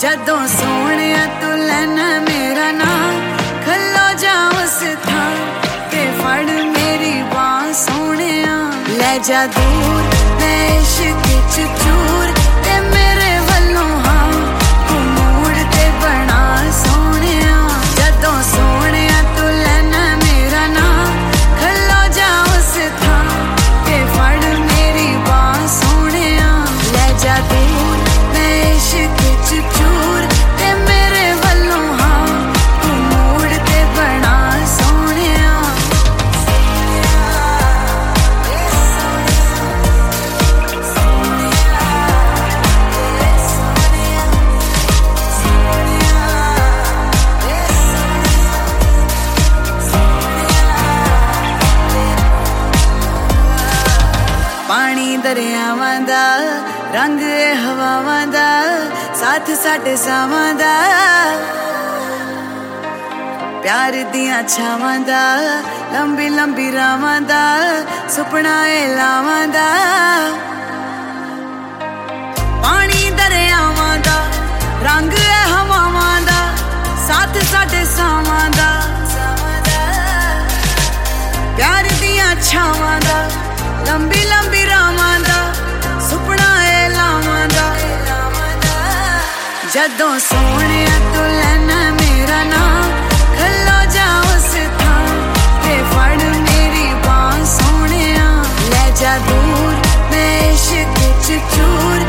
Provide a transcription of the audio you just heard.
जदों सोहणिया तू लैना मेरा नाम, खलो जा उस थां ते फड़ मेरी बांह सोहणिया। ले जा दूर मैं इश्क च चूर ते मेरे वल्लों हाँ तू मूड ते बना सोहणिया। जदों सोहणिया तू लैना मेरा नाम, खलो जा उस थां ते फड़ मेरी बांह सोहणिया। ले जा दूर मैं इश्क च चूर ते मेरे वल्लों हाँ तू मूड ते बना सोहणिया। पानी दरियावां दा रंग हवावां दा, साथ साडे सावां दा प्यार दियां छावां दा, लंबी लंबी रावां दा सुपना ए लावां दा। पानी दरियावां दा रंग हवावां दा, साथ साडे सावां दा प्यार दियां छावां दा, लंबी लंबी रावां दा सुपना ए लावां दा। जदों सोहणिया तू लैना मेरा नाम, खलो जा उस थां ते फड़ मेरी बांह सोहणिया। ले जा दूर मैं इश्क च चूर